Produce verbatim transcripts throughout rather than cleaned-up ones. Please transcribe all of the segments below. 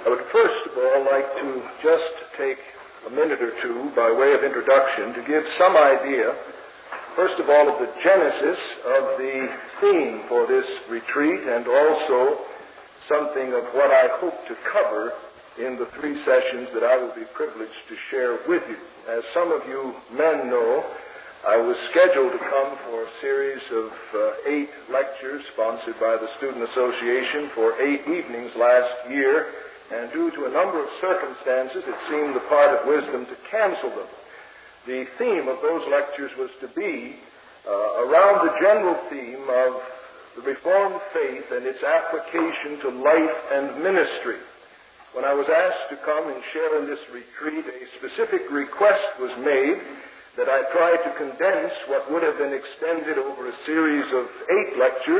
I would first of all like to just take a minute or two by way of introduction to give some idea, first of all, of the genesis of the theme for this retreat, and also something of what I hope to cover in the three sessions that I will be privileged to share with you. As some of you men know, I was scheduled to come for a series of uh, eight lectures sponsored by the Student Association for eight evenings last year, and due to a number of circumstances, it seemed the part of wisdom to cancel them. The theme of those lectures was to be uh, around the general theme of the Reformed faith and its application to life and ministry. When I was asked to come and share in this retreat, a specific request was made that I try to condense what would have been extended over a series of eight lectures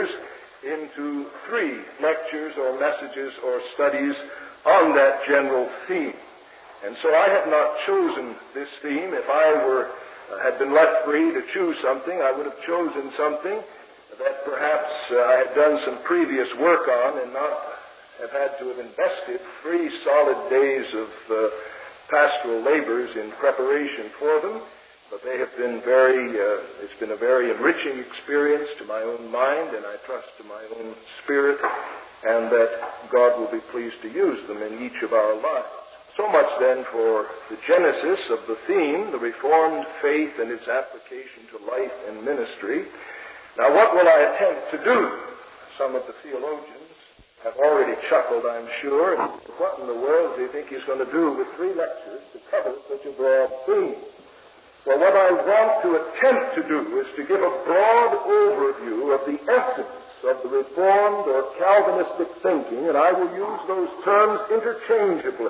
into three lectures or messages or studies on that general theme. And so I have not chosen this theme. If I were uh, had been left free to choose something, I would have chosen something that perhaps uh, I had done some previous work on and not have had to have invested three solid days of uh, pastoral labors in preparation for them. But they have been very, uh, it's been a very enriching experience to my own mind, and I trust to my own spirit, and that God will be pleased to use them in each of our lives. So much then for the genesis of the theme, the Reformed faith and its application to life and ministry. Now, what will I attempt to do? Some of the theologians have already chuckled, I'm sure, and what in the world do you think he's going to do with three lectures to cover such a broad theme? Well, what I want to attempt to do is to give a broad overview of the essence of the Reformed or Calvinistic thinking, and I will use those terms interchangeably.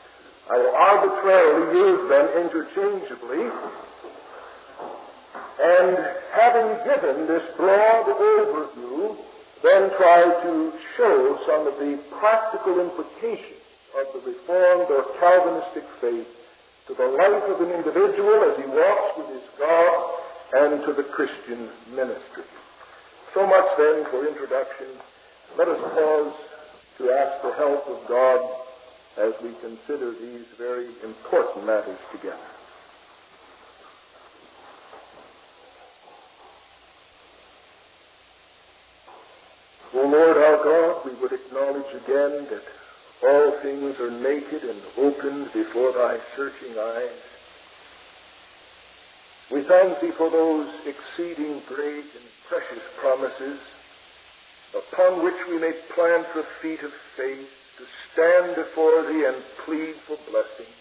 I will arbitrarily use them interchangeably, and having given this broad overview, then try to show some of the practical implications of the Reformed or Calvinistic faith to the life of an individual as he walks with his God and to the Christian ministry. So much then for introduction. Let us pause to ask the help of God as we consider these very important matters together. O Lord our God, we would acknowledge again that all things are naked and opened before thy searching eyes. We thank thee for those exceeding great and precious promises upon which we may plant the feet of faith to stand before thee and plead for blessing.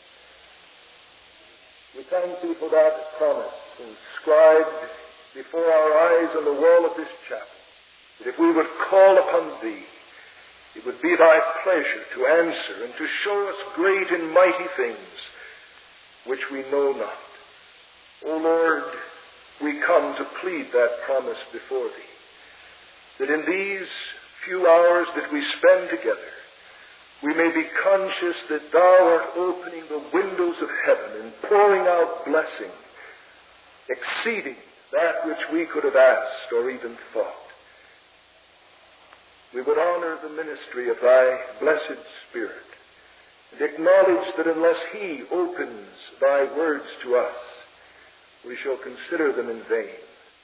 We thank thee for that promise inscribed before our eyes on the wall of this chapel, that if we would call upon thee, it would be thy pleasure to answer and to show us great and mighty things which we know not. O Lord, we come to plead that promise before thee, that in these few hours that we spend together, we may be conscious that thou art opening the windows of heaven and pouring out blessing, exceeding that which we could have asked or even thought. We would honor the ministry of thy blessed Spirit and acknowledge that unless he opens thy words to us, we shall consider them in vain.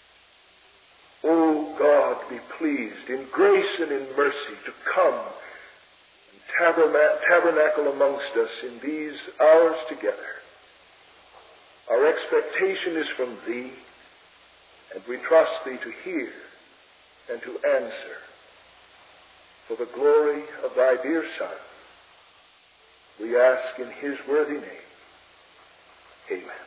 O God, be pleased in grace and in mercy to come and tabernacle amongst us in these hours together. Our expectation is from thee, and we trust thee to hear and to answer. For the glory of thy dear Son, we ask in his worthy name. Amen.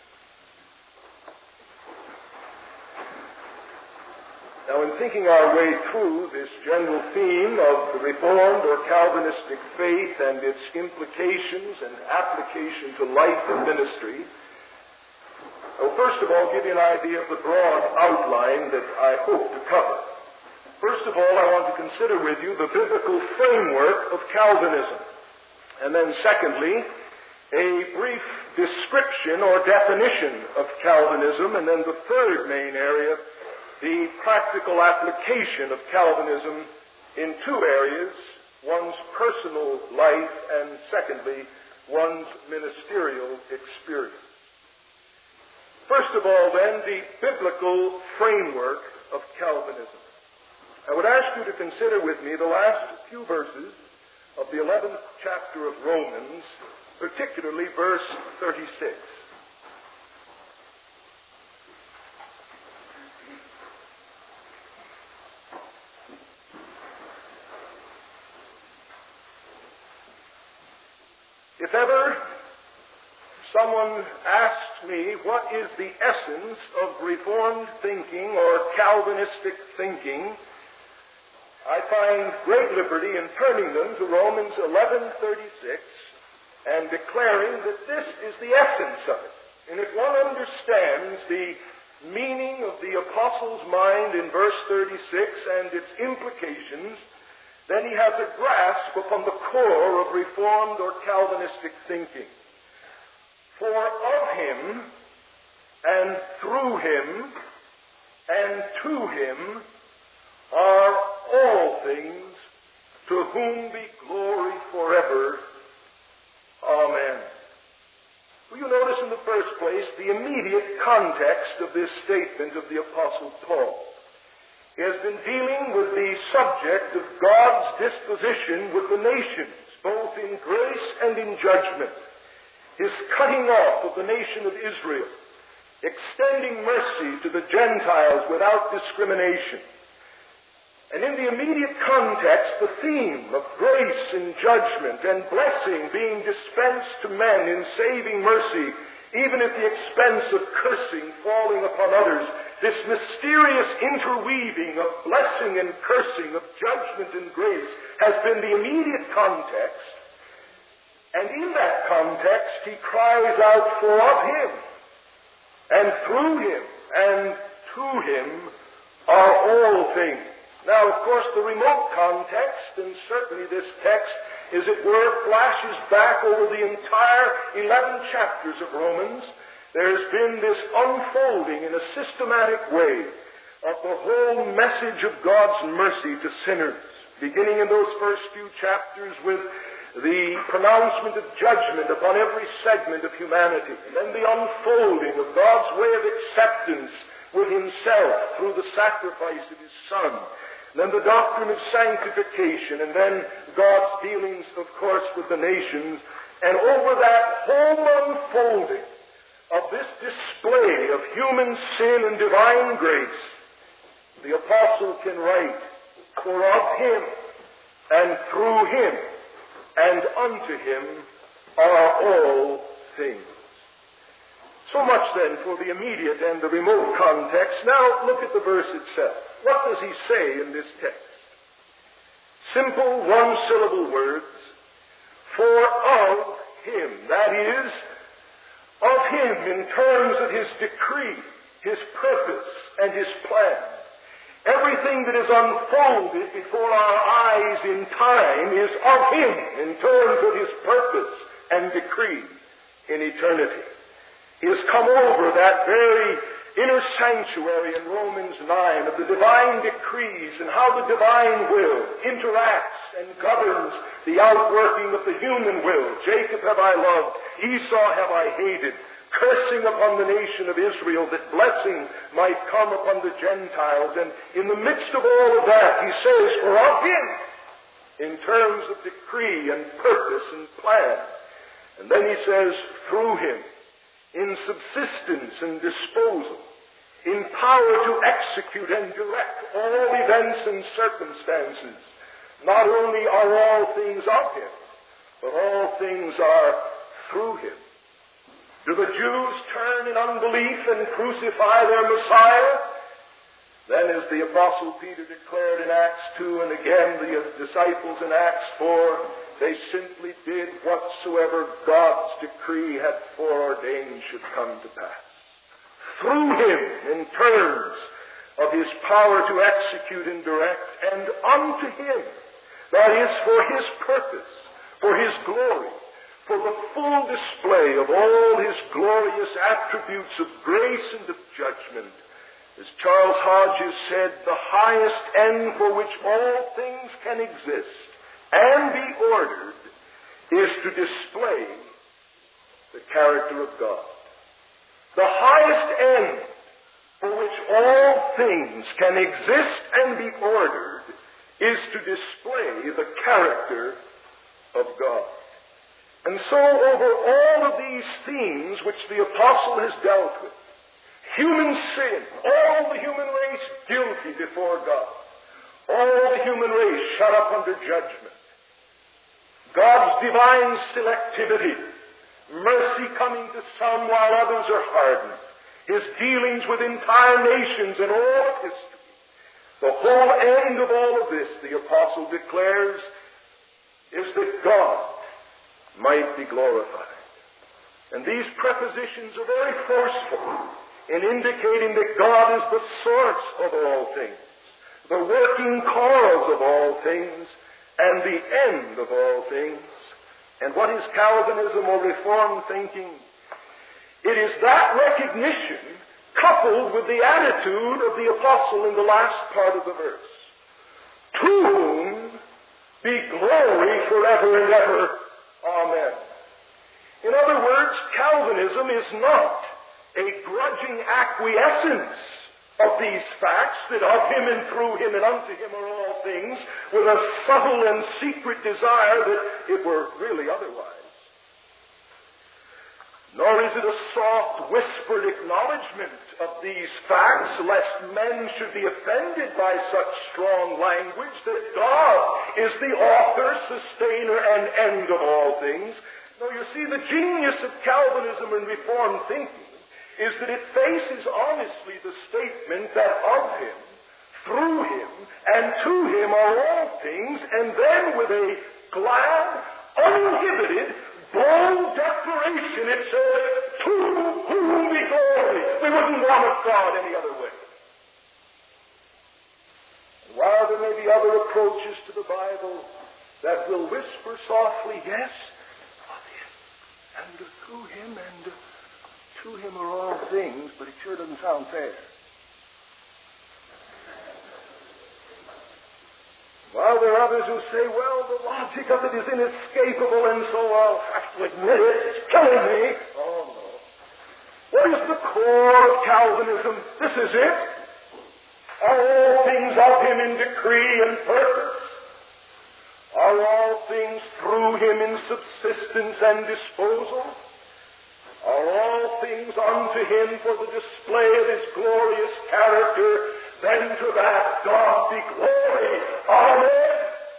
Now, in thinking our way through this general theme of the Reformed or Calvinistic faith and its implications and application to life and ministry, I'll first of all give you an idea of the broad outline that I hope to cover. First of all, I want to consider with you the biblical framework of Calvinism. And then secondly, a brief description or definition of Calvinism. And then the third main area, the practical application of Calvinism in two areas, one's personal life, and secondly, one's ministerial experience. First of all, then, the biblical framework of Calvinism. I would ask you to consider with me the last few verses of the eleventh chapter of Romans, particularly verse thirty-six. If ever someone asked me what is the essence of Reformed thinking or Calvinistic thinking, I find great liberty in turning them to Romans eleven thirty-six and declaring that this is the essence of it. And if one understands the meaning of the apostle's mind in verse thirty-six and its implications, then he has a grasp upon the core of Reformed or Calvinistic thinking. For of him, and through him, and to him are all things, to whom be glory forever. Amen. Will you notice in the first place the immediate context of this statement of the Apostle Paul? He has been dealing with the subject of God's disposition with the nations, both in grace and in judgment. His cutting off of the nation of Israel, extending mercy to the Gentiles without discrimination. And in the immediate context, the theme of grace and judgment and blessing being dispensed to men in saving mercy, even at the expense of cursing falling upon others, this mysterious interweaving of blessing and cursing, of judgment and grace, has been the immediate context. And in that context, he cries out, for of him, and through him, and to him are all things. Now, of course, the remote context, and certainly this text, as it were, flashes back over the entire eleven chapters of Romans. There's been this unfolding in a systematic way of the whole message of God's mercy to sinners, beginning in those first few chapters with the pronouncement of judgment upon every segment of humanity, and then the unfolding of God's way of acceptance with himself through the sacrifice of his Son, and then the doctrine of sanctification, and then God's dealings, of course, with the nations. And over that whole unfolding of this display of human sin and divine grace, the apostle can write, for of him, and through him, and unto him are all things. So much then for the immediate and the remote context. Now look at the verse itself. What does he say in this text? Simple one-syllable words. For of him, that is, of him in terms of his decree, his purpose, and his plan. Everything that is unfolded before our eyes in time is of him in terms of his purpose and decree in eternity. He has come over that very inner sanctuary in Romans nine of the divine decrees and how the divine will interacts and governs the outworking of the human will. Jacob have I loved, Esau have I hated, cursing upon the nation of Israel that blessing might come upon the Gentiles. And in the midst of all of that, he says, for of him, in terms of decree and purpose and plan. And then he says, through him, in subsistence and disposal, in power to execute and direct all events and circumstances. Not only are all things of him, but all things are through him. Do the Jews turn in unbelief and crucify their Messiah? Then, as the Apostle Peter declared in Acts two, and again the disciples in Acts four, they simply did whatsoever God's decree had foreordained should come to pass. Through him, in terms of his power to execute and direct, and unto him, that is, for his purpose, for his glory, for the full display of all his glorious attributes of grace and of judgment. As Charles Hodges said, the highest end for which all things can exist and be ordered is to display the character of God. The highest end for which all things can exist and be ordered is to display the character of God. And so over all of these themes which the apostle has dealt with, human sin, all the human race guilty before God, all the human race shut up under judgment, God's divine selectivity, mercy coming to some while others are hardened, his dealings with entire nations and all of history. The whole end of all of this, the apostle declares, is that God might be glorified. And these prepositions are very forceful in indicating that God is the source of all things, the working cause of all things, and the end of all things. And what is Calvinism or Reformed thinking? It is that recognition coupled with the attitude of the apostle in the last part of the verse. To whom be glory forever and ever. Amen. In other words, Calvinism is not a grudging acquiescence of these facts, that of him and through him and unto him are all things, with a subtle and secret desire that it were really otherwise. Nor is it a soft, whispered acknowledgement of these facts, lest men should be offended by such strong language, that God is the author, sustainer, and end of all things. No, you see, the genius of Calvinism and Reformed thinking is that it faces honestly the statement that of him, through him, and to him are all things, and then with a glad, uninhibited, bold declaration, it says, to whom be glory. We wouldn't want of God any other way. And while there may be other approaches to the Bible that will whisper softly, yes, of him, and through him, and to him are all things, but it sure doesn't sound fair. While there are others who say, well, the logic of it is inescapable, and so I'll have to admit it. It's killing me. Oh, no. What is the core of Calvinism? This is it. Are all things of him in decree and purpose? Are all things through him in subsistence and disposal? Are all things unto him for the display of his glorious character? Then to that God be glory. Amen.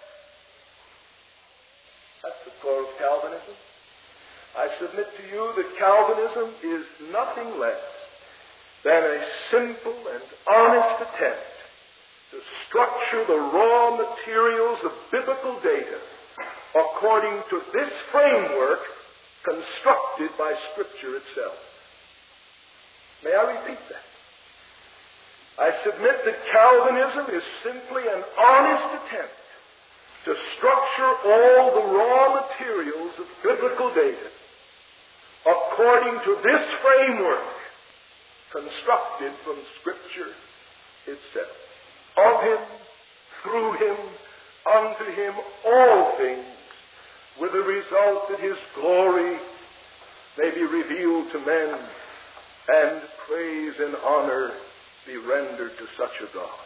That's the core of Calvinism. I submit to you that Calvinism is nothing less than a simple and honest attempt to structure the raw materials of biblical data according to this framework constructed by Scripture itself. May I repeat that? I submit that Calvinism is simply an honest attempt to structure all the raw materials of biblical data according to this framework constructed from Scripture itself. Of him, through him, unto him, all things, with the result that his glory may be revealed to men and praise and honor be rendered to such a God.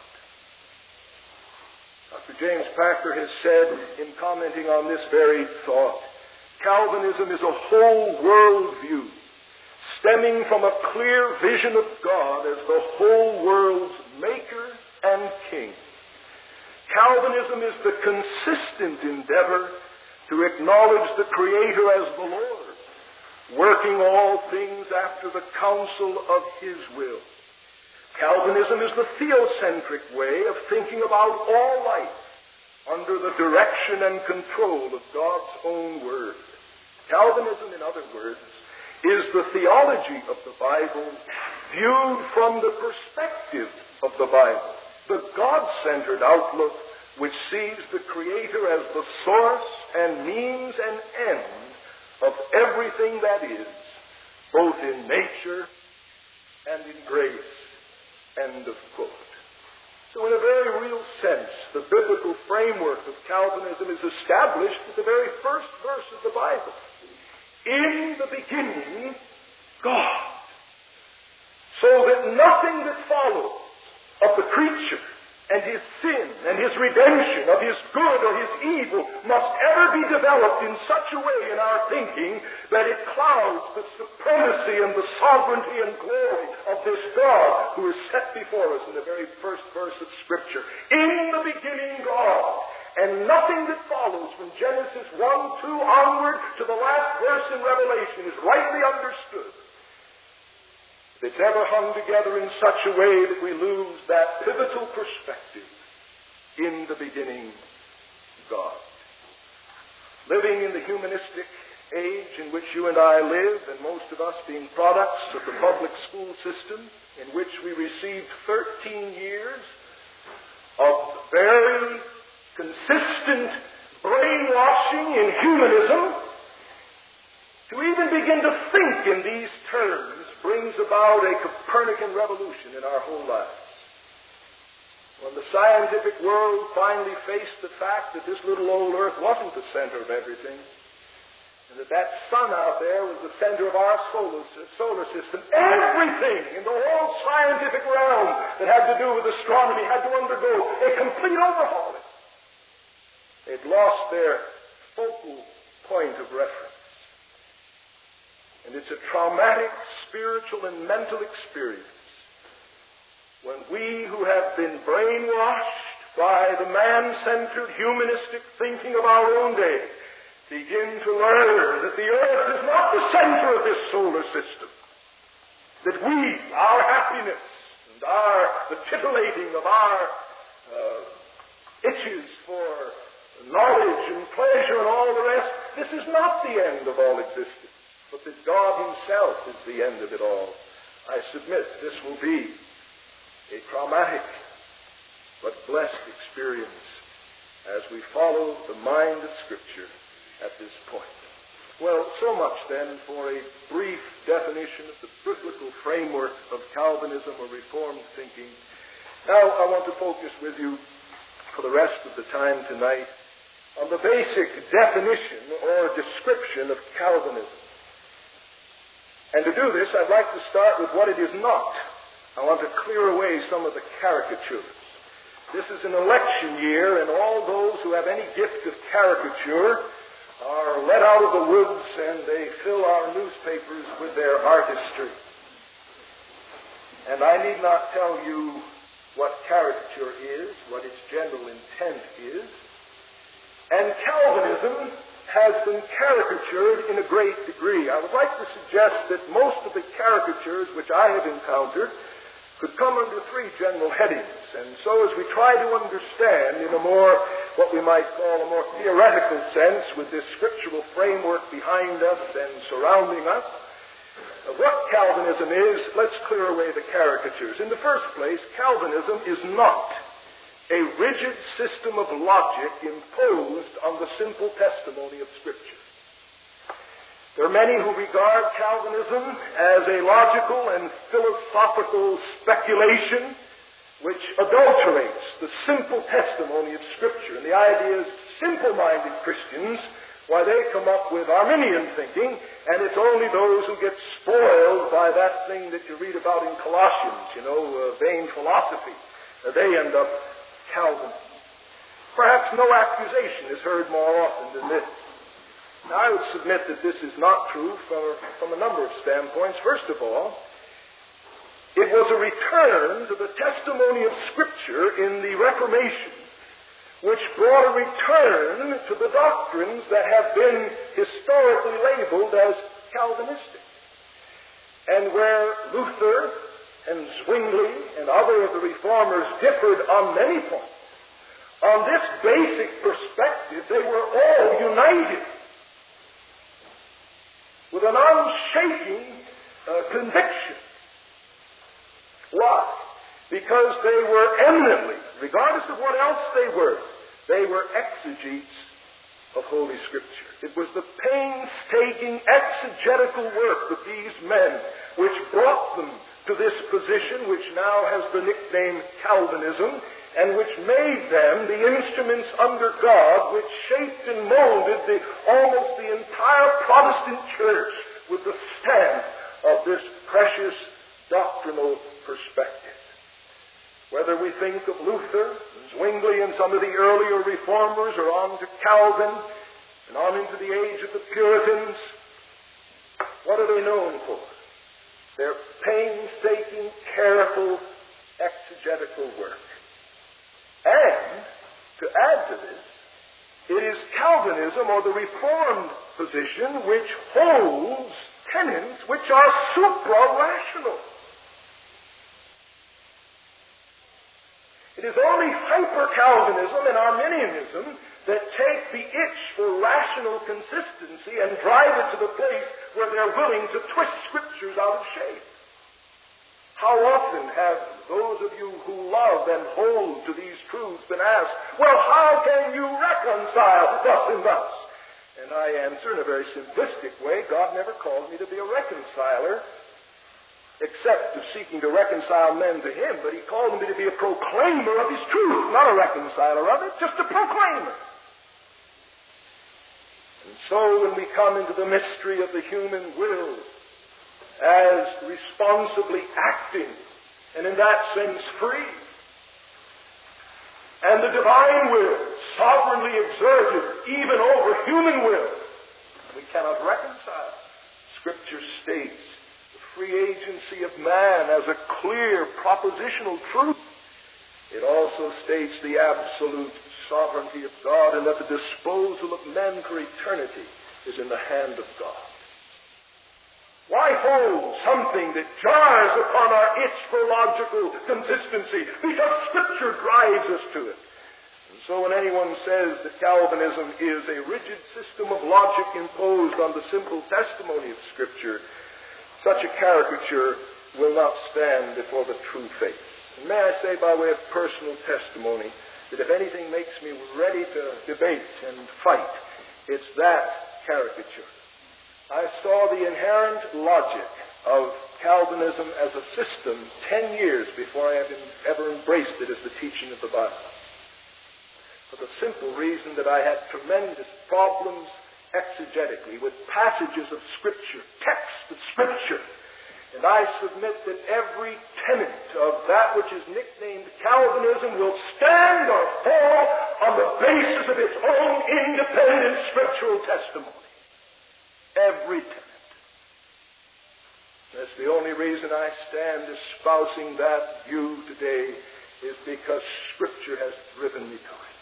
Doctor James Packer has said, in commenting on this very thought, Calvinism is a whole world view, stemming from a clear vision of God as the whole world's maker and king. Calvinism is the consistent endeavor to acknowledge the Creator as the Lord, working all things after the counsel of his will. Calvinism is the theocentric way of thinking about all life under the direction and control of God's own Word. Calvinism, in other words, is the theology of the Bible viewed from the perspective of the Bible, the God-centered outlook which sees the Creator as the source and means and end of everything that is, both in nature and in grace. End of quote. So in a very real sense, the biblical framework of Calvinism is established with the very first verse of the Bible. In the beginning, God. So that nothing that follows of the creature and his sin and his redemption, of his good or his evil, must ever be developed in such a way in our thinking that it clouds the supremacy and the sovereignty and glory of this God who is set before us in the very first verse of Scripture. In the beginning, God. And nothing that follows from Genesis one, two onward to the last verse in Revelation is rightly understood. If it's ever hung together in such a way that we lose that pivotal perspective, in the beginning, God. Living in the humanistic age in which you and I live, and most of us being products of the public school system, in which we received thirteen years of very consistent brainwashing in humanism, to even begin to think in these terms brings about a Copernican revolution in our whole lives. When the scientific world finally faced the fact that this little old Earth wasn't the center of everything, and that that sun out there was the center of our solar, solar system, everything in the whole scientific realm that had to do with astronomy had to undergo a complete overhaul. They'd lost their focal point of reference. And it's a traumatic spiritual and mental experience when we who have been brainwashed by the man-centered humanistic thinking of our own day begin to learn that the earth is not the center of this solar system. That we, our happiness and our, the titillating of our uh, itches for knowledge and pleasure and all the rest, this is not the end of all existence, but that God himself is the end of it all. I submit this will be a traumatic but blessed experience as we follow the mind of Scripture at this point. Well, so much then for a brief definition of the biblical framework of Calvinism or Reformed thinking. Now I want to focus with you for the rest of the time tonight on the basic definition or description of Calvinism. And to do this, I'd like to start with what it is not. I want to clear away some of the caricatures. This is an election year, and all those who have any gift of caricature are let out of the woods and they fill our newspapers with their artistry. And I need not tell you what caricature is, what its general intent is. And Calvinism has been caricatured in a great degree. I would like to suggest that most of the caricatures which I have encountered could come under three general headings. And so as we try to understand in a more, what we might call a more theoretical sense, with this scriptural framework behind us and surrounding us, what Calvinism is, let's clear away the caricatures. In the first place, Calvinism is not a rigid system of logic imposed on the simple testimony of Scripture. There are many who regard Calvinism as a logical and philosophical speculation which adulterates the simple testimony of Scripture. And the idea is simple-minded Christians, why they come up with Arminian thinking, and it's only those who get spoiled by that thing that you read about in Colossians, you know, uh, vain philosophy. Uh, they end up Calvin. Perhaps no accusation is heard more often than this. Now, I would submit that this is not true from, from a number of standpoints. First of all, it was a return to the testimony of Scripture in the Reformation, which brought a return to the doctrines that have been historically labeled as Calvinistic. And where Luther and Zwingli and other of the reformers differed on many points, on this basic perspective, they were all united with an unshaking uh, conviction. Why? Because they were eminently, regardless of what else they were, they were exegetes of Holy Scripture. It was the painstaking exegetical work of these men which brought them to this position, which now has the nickname Calvinism, and which made them the instruments under God, which shaped and molded the, almost the entire Protestant church with the stamp of this precious doctrinal perspective. Whether we think of Luther, Zwingli, and some of the earlier reformers, or on to Calvin, and on into the age of the Puritans, what are they known for? Their painstaking, careful, exegetical work. And, to add to this, it is Calvinism, or the Reformed position, which holds tenets which are supra-rational. It is only hyper-Calvinism and Arminianism that take the itch for rational consistency and drive it to the place where they're willing to twist Scriptures out of shape. How often have those of you who love and hold to these truths been asked, well, how can you reconcile thus and thus? And I answer in a very simplistic way, God never called me to be a reconciler, except of seeking to reconcile men to Him, but He called me to be a proclaimer of His truth, not a reconciler of it, just a proclaimer. And so when we come into the mystery of the human will, as responsibly acting, and in that sense free, and the divine will sovereignly exerted even over human will, we cannot reconcile. Scripture states the free agency of man as a clear propositional truth. It also states the absolute sovereignty of God, and that the disposal of men for eternity is in the hand of God. Why hold something that jars upon our itch for logical consistency? Because Scripture drives us to it. And so when anyone says that Calvinism is a rigid system of logic imposed on the simple testimony of Scripture, such a caricature will not stand before the true faith. And may I say by way of personal testimony that if anything makes me ready to debate and fight, it's that caricature. I saw the inherent logic of Calvinism as a system ten years before I ever embraced it as the teaching of the Bible. For the simple reason that I had tremendous problems exegetically with passages of Scripture, text of Scripture. And I submit that every tenet of that which is nicknamed Calvinism will stand or fall on the basis of its own independent scriptural testimony. Every tenet. That's the only reason I stand espousing that view today, is because Scripture has driven me to it.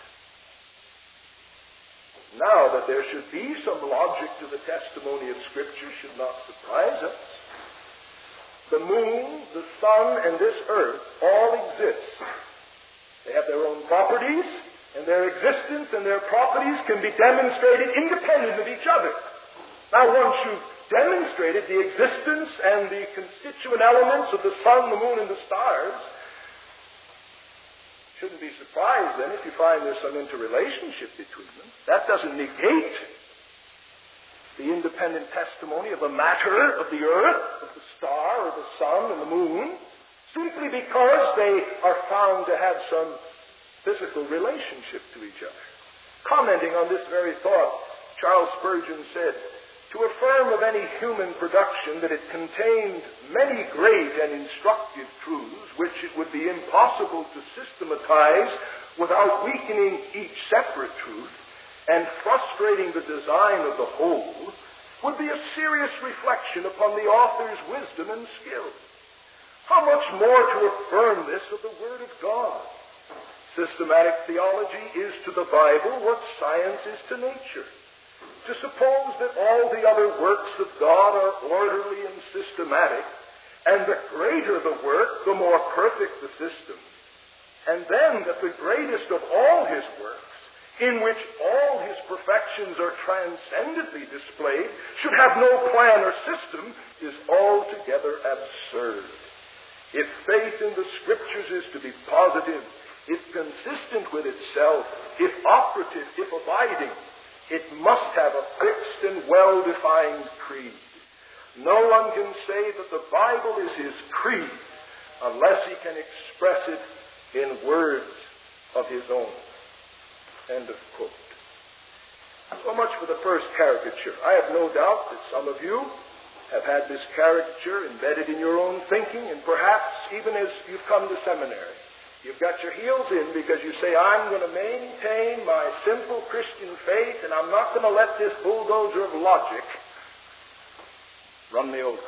Now, that there should be some logic to the testimony of Scripture should not surprise us. The moon, the sun, and this earth all exist. They have their own properties, and their existence and their properties can be demonstrated independent of each other. Now, once you've demonstrated the existence and the constituent elements of the sun, the moon, and the stars, shouldn't be surprised then if you find there's some interrelationship between them. That doesn't negate the independent testimony of the matter of the earth, of the star, or the sun, and the moon, simply because they are found to have some physical relationship to each other. Commenting on this very thought, Charles Spurgeon said, to affirm of any human production that it contained many great and instructive truths which it would be impossible to systematize without weakening each separate truth and frustrating the design of the whole would be a serious reflection upon the author's wisdom and skill. How much more to affirm this of the Word of God? Systematic theology is to the Bible what science is to nature. To suppose that all the other works of God are orderly and systematic, and the greater the work, the more perfect the system, and then that the greatest of all His works, in which all His perfections are transcendently displayed, should have no plan or system, is altogether absurd. If faith in the Scriptures is to be positive, if consistent with itself, if operative, if abiding, it must have a fixed and well-defined creed. No one can say that the Bible is his creed unless he can express it in words of his own. End of quote. So much for the first caricature. I have no doubt that some of you have had this caricature embedded in your own thinking, and perhaps even as you've come to seminary, you've got your heels in because you say, I'm going to maintain my simple Christian faith, and I'm not going to let this bulldozer of logic run me over.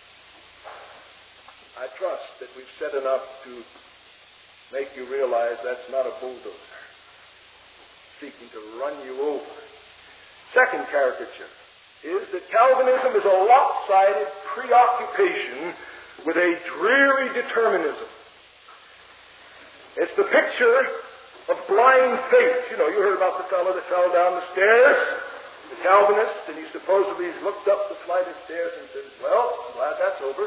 I trust that we've said enough to make you realize that's not a bulldozer seeking to run you over. Second caricature is that Calvinism is a lopsided preoccupation with a dreary determinism. It's the picture of blind faith. You know, you heard about the fellow that fell down the stairs, the Calvinist, and he supposedly looked up the flight of stairs and said, well, I'm glad that's over.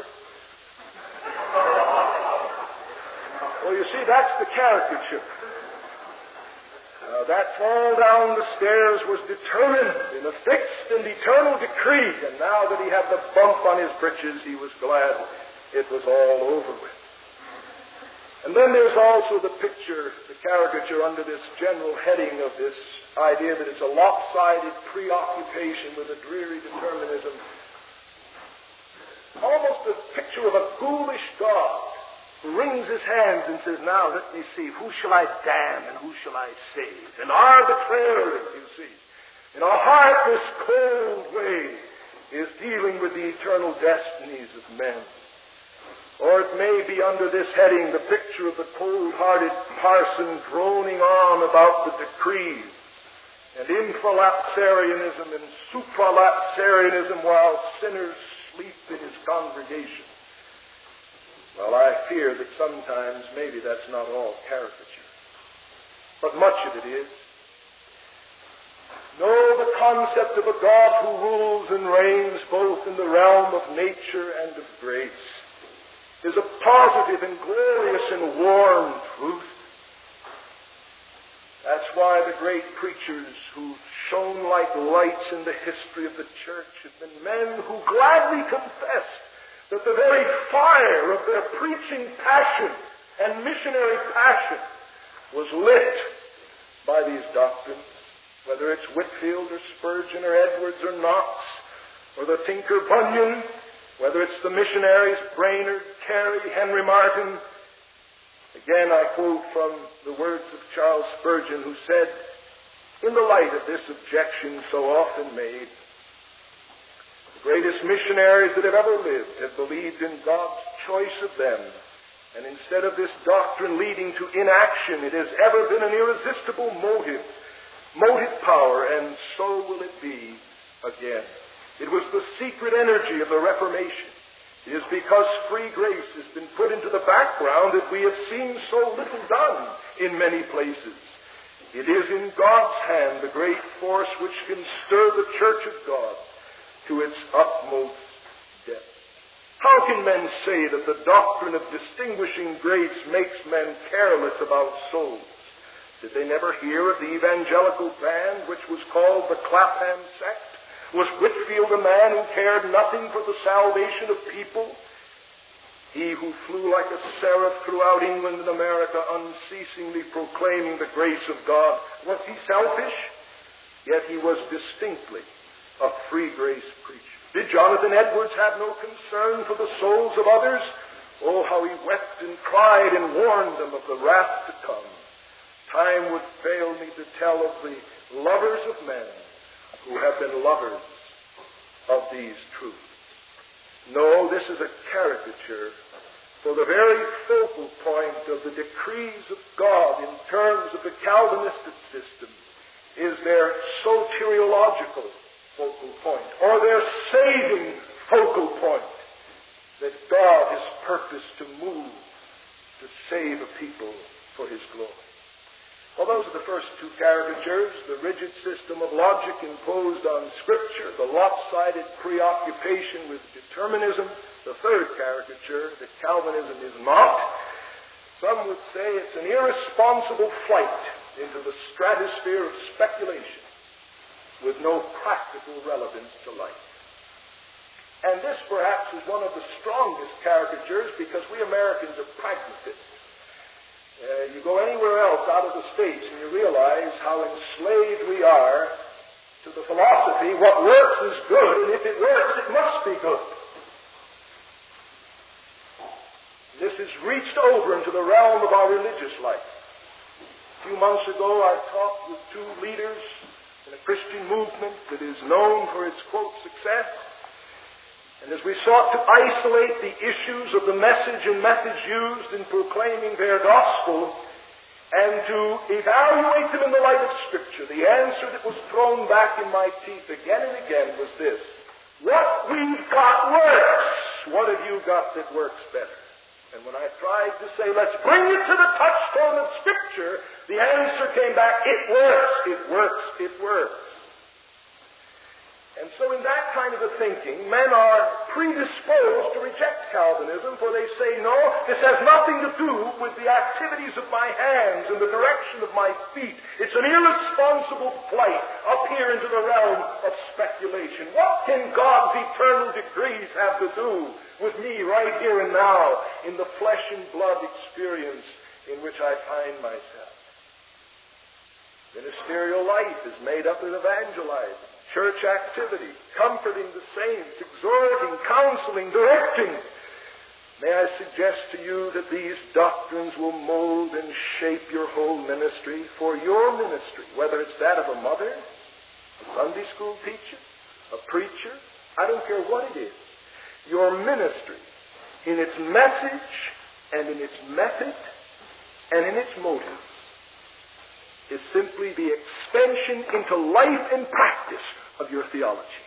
Well, you see, that's the caricature. Uh, that fall down the stairs was determined in a fixed and eternal decree, and now that he had the bump on his britches, he was glad it was all over with. And then there's also the picture, the caricature under this general heading of this idea that it's a lopsided preoccupation with a dreary determinism. Almost a picture of a ghoulish God who wrings his hands and says, now let me see, who shall I damn and who shall I save? And arbitrarily, you see, in a heartless, cold way, is dealing with the eternal destinies of men. Or it may be under this heading, the picture of the cold-hearted parson droning on about the decrees and infralapsarianism and supralapsarianism while sinners sleep in his congregation. Well, I fear that sometimes maybe that's not all caricature, but much of it is. No, the concept of a God who rules and reigns both in the realm of nature and of grace is a positive and glorious and warm truth. That's why the great preachers who shone like lights in the history of the church have been men who gladly confessed that the very fire of their preaching passion and missionary passion was lit by these doctrines, whether it's Whitefield or Spurgeon or Edwards or Knox or the Tinker Bunyan, whether it's the missionaries Brainerd, Carey, Henry Martin. Again, I quote from the words of Charles Spurgeon, who said, in the light of this objection so often made, the greatest missionaries that have ever lived have believed in God's choice of them, and instead of this doctrine leading to inaction, it has ever been an irresistible motive, motive power, and so will it be again. It was the secret energy of the Reformation. It is because free grace has been put into the background that we have seen so little done in many places. It is in God's hand the great force which can stir the church of God to its utmost depth. How can men say that the doctrine of distinguishing grace makes men careless about souls? Did they never hear of the evangelical band which was called the Clapham sect? Was Whitefield a man who cared nothing for the salvation of people? He who flew like a seraph throughout England and America, unceasingly proclaiming the grace of God, was he selfish? Yet he was distinctly a free grace preacher. Did Jonathan Edwards have no concern for the souls of others? Oh, how he wept and cried and warned them of the wrath to come. Time would fail me to tell of the lovers of men who have been lovers of these truths. No, this is a caricature, for the very focal point of the decrees of God in terms of the Calvinistic system is their soteriological focal point, or their saving focal point, that God has purposed to move to save a people for His glory. Well, those are the first two caricatures, the rigid system of logic imposed on Scripture, the lopsided preoccupation with determinism. The third caricature, that Calvinism is not. Some would say it's an irresponsible flight into the stratosphere of speculation with no practical relevance to life. And this perhaps is one of the strongest caricatures because we Americans are pragmatists. Uh, you go anywhere else out of the States and you realize how enslaved we are to the philosophy, what works is good, and if it works, it must be good. This has reached over into the realm of our religious life. A few months ago, I talked with two leaders in a Christian movement that is known for its, quote, success. And as we sought to isolate the issues of the message and methods used in proclaiming their gospel and to evaluate them in the light of Scripture, the answer that was thrown back in my teeth again and again was this: what we've got works. What have you got that works better? And when I tried to say, let's bring it to the touchstone of Scripture, the answer came back, it works, it works, it works. And so in that kind of a thinking, men are predisposed to reject Calvinism, for they say, no, this has nothing to do with the activities of my hands and the direction of my feet. It's an irresponsible flight up here into the realm of speculation. What can God's eternal decrees have to do with me right here and now in the flesh and blood experience in which I find myself? Ministerial life is made up of evangelizing, church activity, comforting the saints, exhorting, counseling, directing. May I suggest to you that these doctrines will mold and shape your whole ministry, for your ministry, whether it's that of a mother, a Sunday school teacher, a preacher, I don't care what it is. Your ministry, in its message and in its method and in its motive, is simply the extension into life and practice of your theology.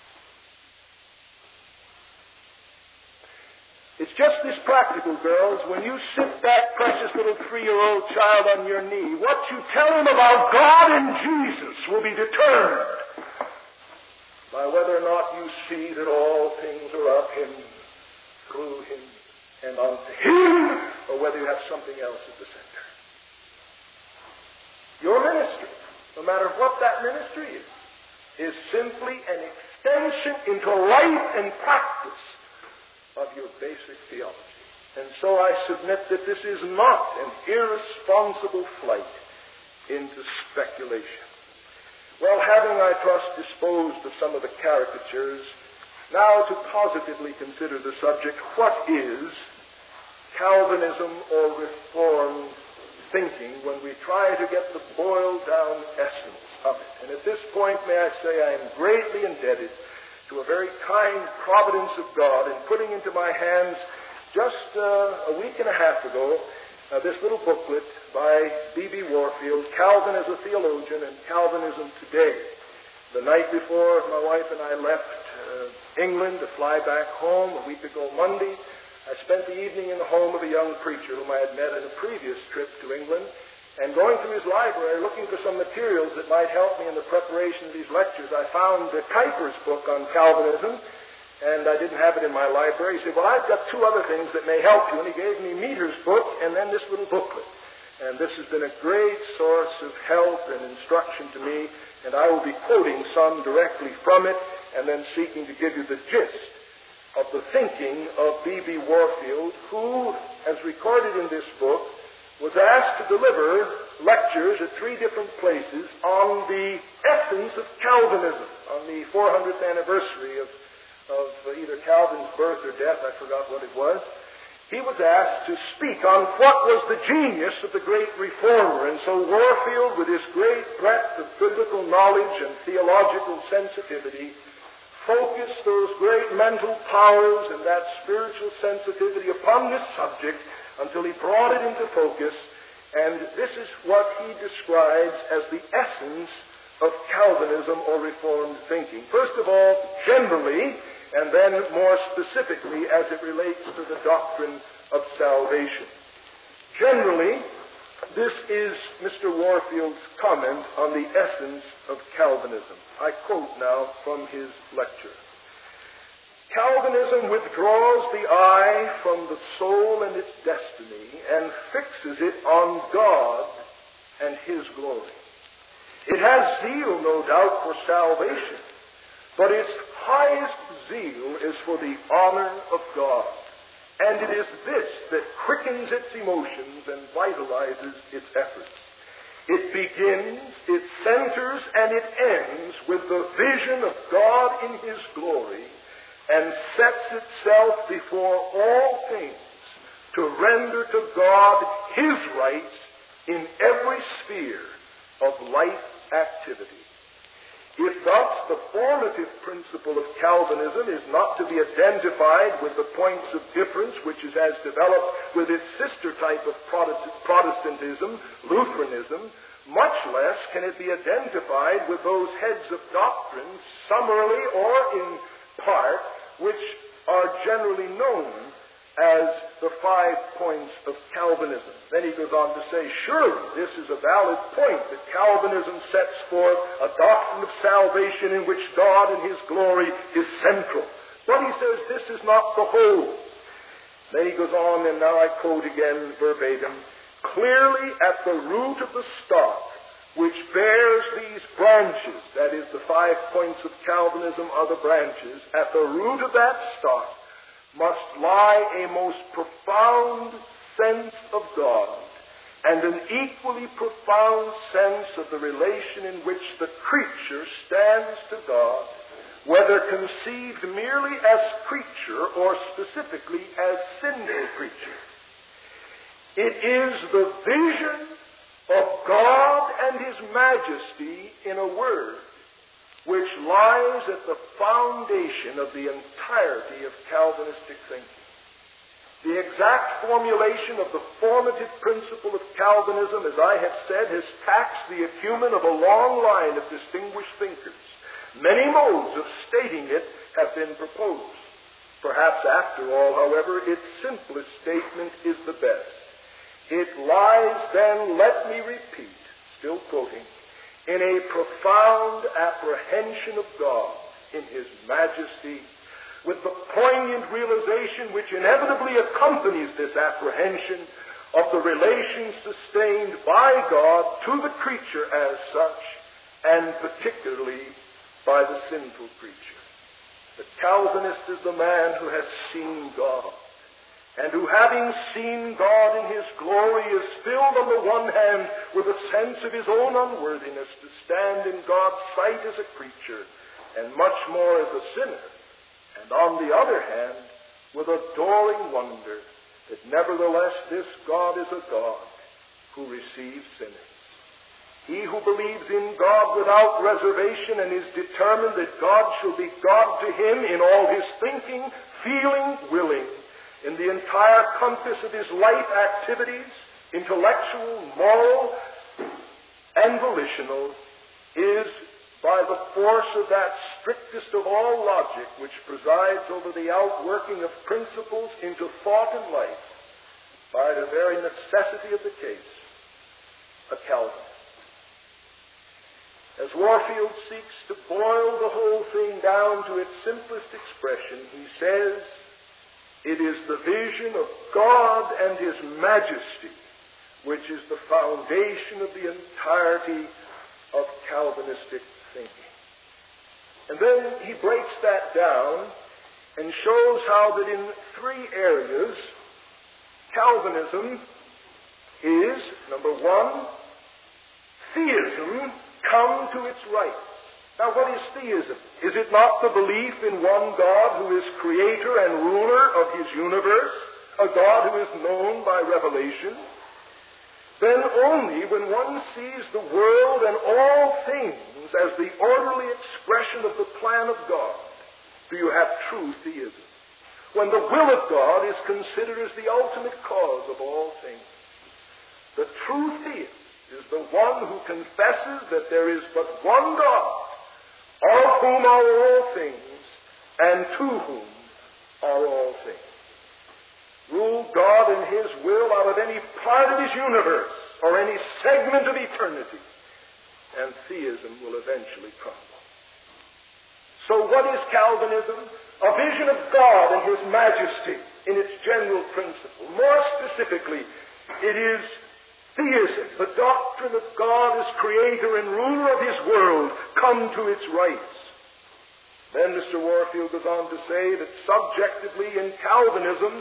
It's just this practical, girls. When you sit that precious little three-year-old child on your knee, what you tell him about God and Jesus will be determined by whether or not you see that all things are of Him, through Him, and unto Him, or whether you have something else at the center. Your ministry, no matter what that ministry is, is simply an extension into life and practice of your basic theology. And so I submit that this is not an irresponsible flight into speculation. Well, having, I trust, disposed of some of the caricatures, now to positively consider the subject, what is Calvinism or Reformed thinking when we try to get the boiled down essence of it? And at this point, may I say, I am greatly indebted to a very kind providence of God in putting into my hands just uh, a week and a half ago uh, this little booklet by B B Warfield, Calvin as a Theologian and Calvinism Today. The night before my wife and I left uh, England to fly back home, a week ago Monday, I spent the evening in the home of a young preacher whom I had met on a previous trip to England, and going through his library looking for some materials that might help me in the preparation of these lectures, I found uh, Kuyper's book on Calvinism, and I didn't have it in my library. He said, well, I've got two other things that may help you, and he gave me Meter's book and then this little booklet. And this has been a great source of help and instruction to me, and I will be quoting some directly from it and then seeking to give you the gist of the thinking of B B Warfield, who, as recorded in this book, was asked to deliver lectures at three different places on the essence of Calvinism, on the four hundredth anniversary of, of either Calvin's birth or death, I forgot what it was. He was asked to speak on what was the genius of the great reformer, and so Warfield, with his great breadth of biblical knowledge and theological sensitivity, focused those great mental powers and that spiritual sensitivity upon this subject until he brought it into focus, and this is what he describes as the essence of Calvinism or Reformed thinking. First of all, generally, and then more specifically as it relates to the doctrine of salvation. Generally, this is Mister Warfield's comment on the essence of Calvinism. I quote now from his lecture. Calvinism withdraws the eye from the soul and its destiny and fixes it on God and His glory. It has zeal, no doubt, for salvation, but its highest zeal is for the honor of God. and it is this that quickens its emotions and vitalizes its efforts. It begins, it centers, and it ends with the vision of God in His glory, and sets itself before all things to render to God His rights in every sphere of life activity. If thus the formative principle of Calvinism is not to be identified with the points of difference which it has developed with its sister type of Protestantism, Lutheranism, much less can it be identified with those heads of doctrine, summarily or in part, which are generally known as the five points of Calvinism. Then he goes on to say, surely this is a valid point that Calvinism sets forth a doctrine of salvation in which God and His glory is central. But he says this is not the whole. Then he goes on, and now I quote again verbatim, clearly at the root of the stock which bears these branches, that is, the five points of Calvinism are the branches, at the root of that stock must lie a most profound sense of God and an equally profound sense of the relation in which the creature stands to God, whether conceived merely as creature or specifically as sinful creature. It is the vision of God and His majesty, in a word, which lies at the foundation of the entirety of Calvinistic thinking. The exact formulation of the formative principle of Calvinism, as I have said, has taxed the acumen of a long line of distinguished thinkers. Many modes of stating it have been proposed. Perhaps after all, however, its simplest statement is the best. It lies then, let me repeat, still quoting, in a profound apprehension of God in His majesty, with the poignant realization which inevitably accompanies this apprehension of the relations sustained by God to the creature as such, and particularly by the sinful creature. The Calvinist is the man who has seen God, and who, having seen God in His glory, is filled on the one hand with a sense of his own unworthiness to stand in God's sight as a creature, and much more as a sinner, and on the other hand, with adoring wonder that nevertheless this God is a God who receives sinners. He who believes in God without reservation and is determined that God shall be God to him in all his thinking, feeling, willing, in the entire compass of his life activities, intellectual, moral, and volitional, is, by the force of that strictest of all logic which presides over the outworking of principles into thought and life, by the very necessity of the case, a Calvinist. As Warfield seeks to boil the whole thing down to its simplest expression, he says, it is the vision of God and His majesty which is the foundation of the entirety of Calvinistic thinking. And then he breaks that down and shows how that in three areas Calvinism is, number one, theism come to its rights. Now, what is theism? Is it not the belief in one God who is creator and ruler of His universe, a God who is known by revelation? Then only when one sees the world and all things as the orderly expression of the plan of God do you have true theism. When the will of God is considered as the ultimate cause of all things. The true theist is the one who confesses that there is but one God, of whom are all things, and to whom are all things. Rule God in His will out of any part of His universe or any segment of eternity, and theism will eventually crumble. So what is Calvinism? A vision of God and His majesty in its general principle. More specifically, it is theism, the doctrine of God as creator and ruler of His world, come to its rights. Then Mister Warfield goes on to say that subjectively in Calvinism,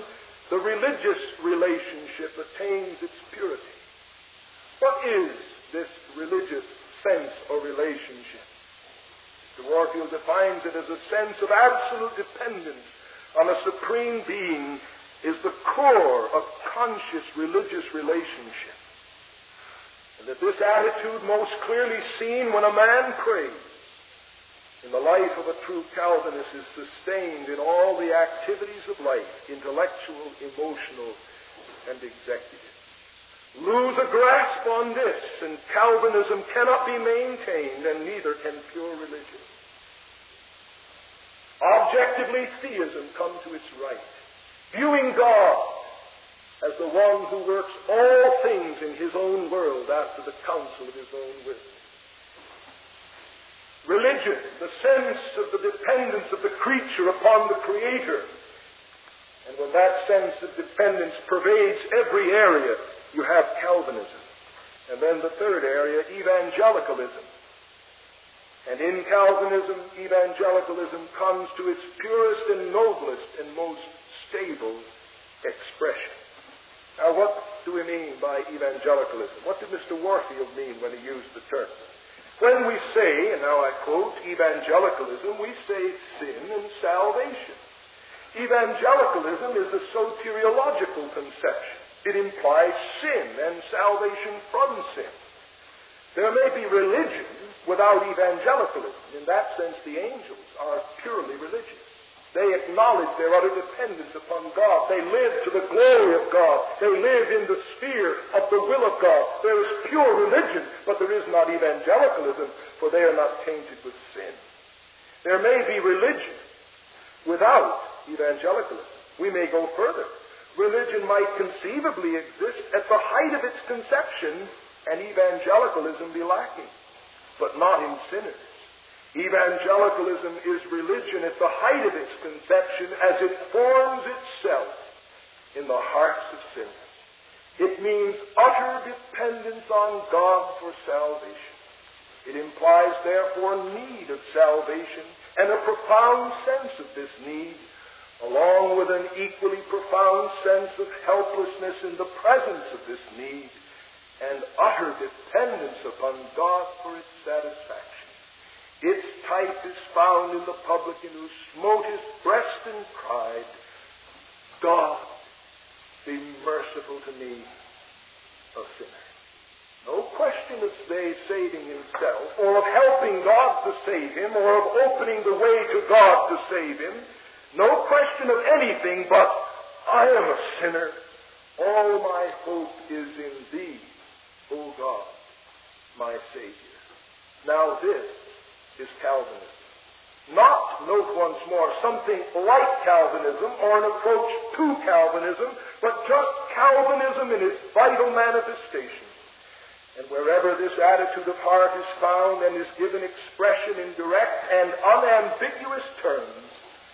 the religious relationship attains its purity. What is this religious sense or relationship? Mister Warfield defines it as a sense of absolute dependence on a supreme being is the core of conscious religious relationship. And that this attitude most clearly seen when a man prays in the life of a true Calvinist is sustained in all the activities of life, intellectual, emotional, and executive. Lose a grasp on this, and Calvinism cannot be maintained, and neither can pure religion. Objectively, theism comes to its right, viewing God as the one who works all things in his own world after the counsel of his own will. Religion, the sense of the dependence of the creature upon the Creator. And when that sense of dependence pervades every area, you have Calvinism. And then the third area, evangelicalism. And in Calvinism, evangelicalism comes to its purest and noblest and most stable expression. Now, what do we mean by evangelicalism? What did Mister Warfield mean when he used the term? When we say, and now I quote, evangelicalism, we say sin and salvation. Evangelicalism is a soteriological conception. It implies sin and salvation from sin. There may be religion without evangelicalism. In that sense, the angels are purely religious. They acknowledge their utter dependence upon God. They live to the glory of God. They live in the sphere of the will of God. There is pure religion, but there is not evangelicalism, for they are not tainted with sin. There may be religion without evangelicalism. We may go further. Religion might conceivably exist at the height of its conception, and evangelicalism be lacking, but not in sinners. Evangelicalism is religion at the height of its conception as it forms itself in the hearts of sinners. It means utter dependence on God for salvation. It implies, therefore, need of salvation and a profound sense of this need, along with an equally profound sense of helplessness in the presence of this need and utter dependence upon God for its satisfaction. Its type is found in the publican who smote his breast and cried, God, be merciful to me, a sinner. No question of saving himself, or of helping God to save him, or of opening the way to God to save him. No question of anything but, I am a sinner. All my hope is in thee, O God, my Savior. Now this is Calvinism. Not, note once more, something like Calvinism or an approach to Calvinism, but just Calvinism in its vital manifestation. And wherever this attitude of heart is found and is given expression in direct and unambiguous terms,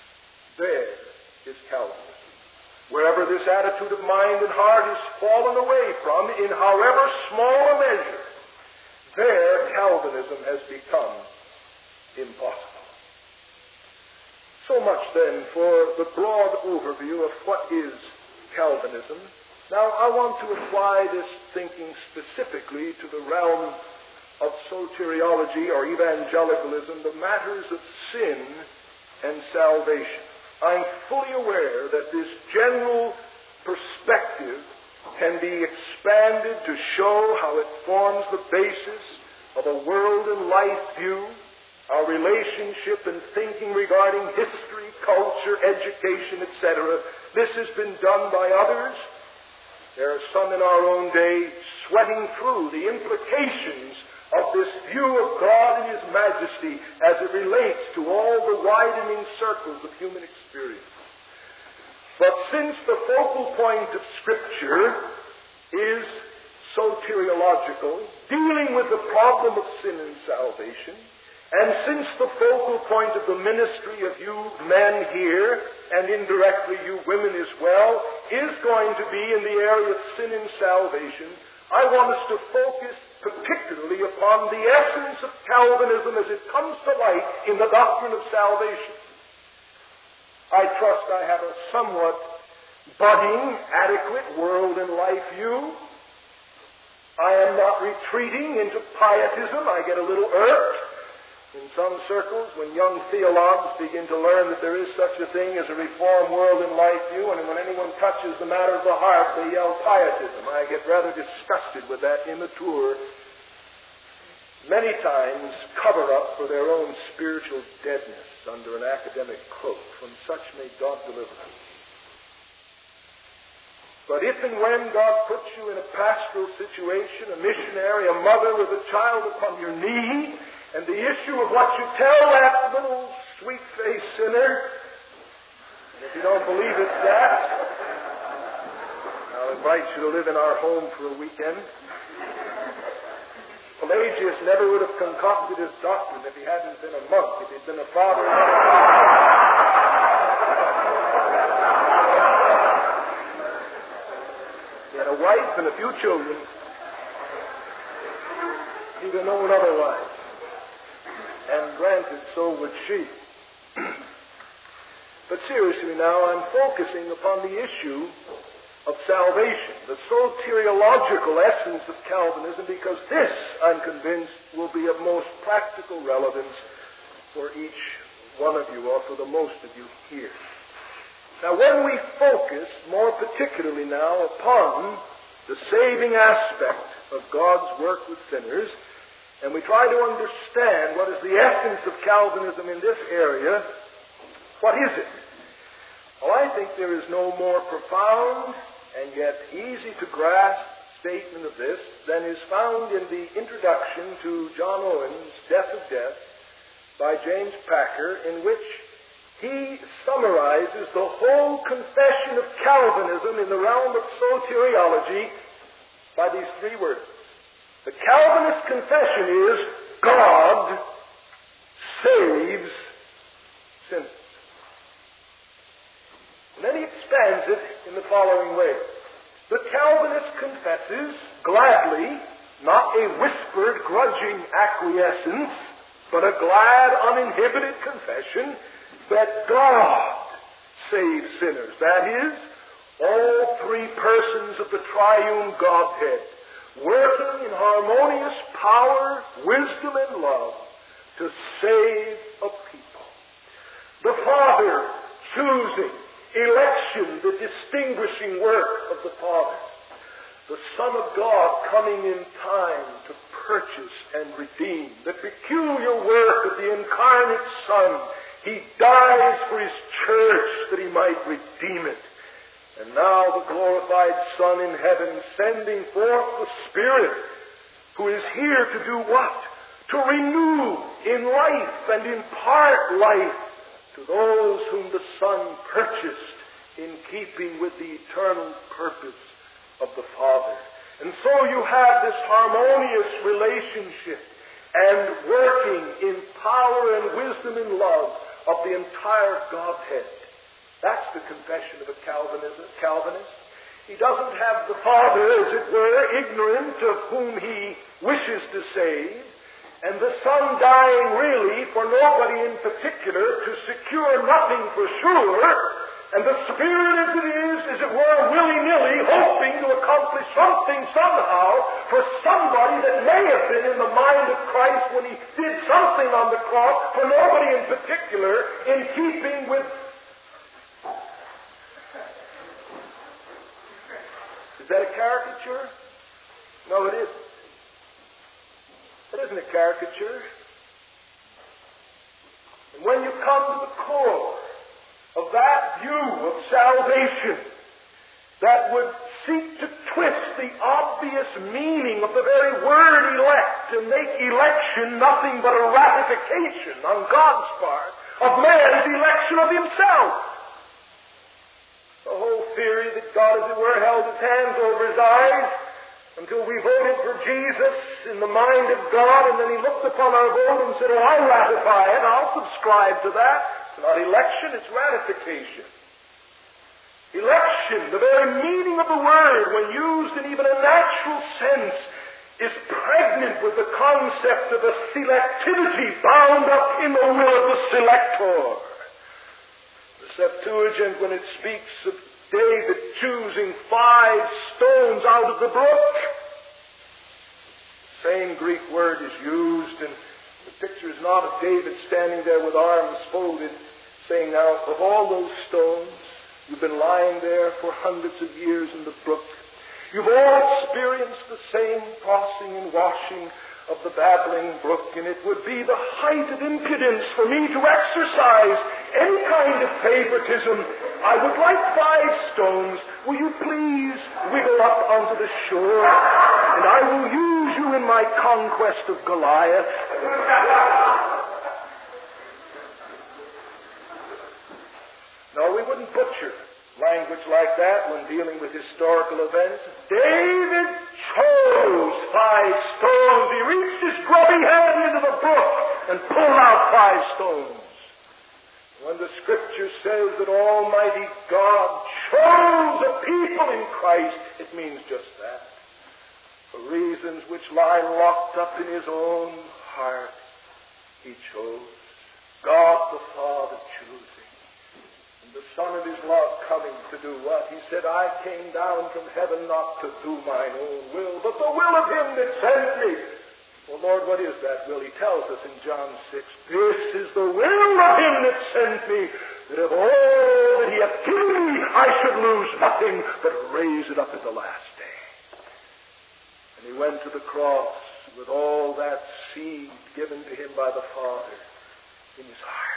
there is Calvinism. Wherever this attitude of mind and heart is fallen away from, in however small a measure, there Calvinism has become impossible. So much then for the broad overview of what is Calvinism. Now I want to apply this thinking specifically to the realm of soteriology or evangelicalism, the matters of sin and salvation. I'm fully aware that this general perspective can be expanded to show how it forms the basis of a world and life view, our relationship and thinking regarding history, culture, education, et cetera. This has been done by others. There are some in our own day sweating through the implications of this view of God in His majesty as it relates to all the widening circles of human experience. But since the focal point of Scripture is soteriological, dealing with the problem of sin and salvation, and since the focal point of the ministry of you men here, and indirectly you women as well, is going to be in the area of sin and salvation, I want us to focus particularly upon the essence of Calvinism as it comes to light in the doctrine of salvation. I trust I have a somewhat budding, adequate world and life view. I am not retreating into pietism. I get a little irked in some circles when young theologues begin to learn that there is such a thing as a reformed world and life view, and when anyone touches the matter of the heart, they yell pietism. I get rather disgusted with that immature, many times cover-up for their own spiritual deadness under an academic cloak. From such may God deliver us. But if and when God puts you in a pastoral situation, a missionary, a mother with a child upon your knee, and the issue of what you tell that little sweet-faced sinner, and if you don't believe it's that, I'll invite you to live in our home for a weekend. Pelagius never would have concocted his doctrine if he hadn't been a monk, if he'd been a father. He had a wife and a few children. He'd have known otherwise. And granted, so would she. But seriously now, I'm focusing upon the issue of salvation, the soteriological essence of Calvinism, because this, I'm convinced, will be of most practical relevance for each one of you, or for the most of you here. Now, when we focus more particularly now upon the saving aspect of God's work with sinners, and we try to understand what is the essence of Calvinism in this area, what is it? Well, I think there is no more profound and yet easy to grasp statement of this than is found in the introduction to John Owen's Death of Death by James Packer, in which he summarizes the whole confession of Calvinism in the realm of soteriology by these three words. The Calvinist confession is, God saves sinners. And then he expands it in the following way. The Calvinist confesses gladly, not a whispered, grudging acquiescence, but a glad, uninhibited confession that God saves sinners. That is, all three persons of the triune Godhead working in harmonious power, wisdom, and love to save a people. The Father choosing, election, the distinguishing work of the Father. The Son of God coming in time to purchase and redeem. The peculiar work of the incarnate Son. He dies for His church that He might redeem it. And now the glorified Son in heaven sending forth the Spirit, who is here to do what? To renew in life and impart life to those whom the Son purchased in keeping with the eternal purpose of the Father. And so you have this harmonious relationship and working in power and wisdom and love of the entire Godhead. That's the confession of a Calvinist. He doesn't have the Father, as it were, ignorant of whom He wishes to save, and the Son dying really for nobody in particular, to secure nothing for sure, and the Spirit as it is, as it were, willy-nilly, hoping to accomplish something somehow for somebody that may have been in the mind of Christ when He did something on the cross for nobody in particular, in keeping with. Is that a caricature? No, it isn't. It isn't a caricature. And when you come to the core of that view of salvation that would seek to twist the obvious meaning of the very word elect and make election nothing but a ratification on God's part of man's election of himself. The whole theory that God, as it were, held His hands over His eyes until we voted for Jesus in the mind of God, and then He looked upon our vote and said, oh, I'll ratify it, I'll subscribe to that. It's not election, it's ratification. Election, the very meaning of the word, when used in even a natural sense, is pregnant with the concept of a selectivity bound up in the will of the selector. The Septuagint, when it speaks of David choosing five stones out of the brook. The same Greek word is used, and the picture is not of David standing there with arms folded, saying, now, of all those stones, you've been lying there for hundreds of years in the brook. You've all experienced the same crossing and washing of the babbling brook, and it would be the height of impudence for me to exercise any kind of favoritism. I would like five stones. Will you please wiggle up onto the shore, and I will use you in my conquest of Goliath. No, we wouldn't butcher language like that when dealing with historical events. David chose five stones. He reached his grubby hand into the brook and pulled out five stones. When the Scripture says that Almighty God chose a people in Christ, it means just that. For reasons which lie locked up in His own heart, He chose. God the Father choosing. The Son of His love coming to do what? He said, I came down from heaven not to do mine own will, but the will of Him that sent me. Well, Lord, what is that will? He tells us in John six, this is the will of Him that sent me, that of all that He hath given me, I should lose nothing, but raise it up at the last day. And He went to the cross with all that seed given to Him by the Father in His heart.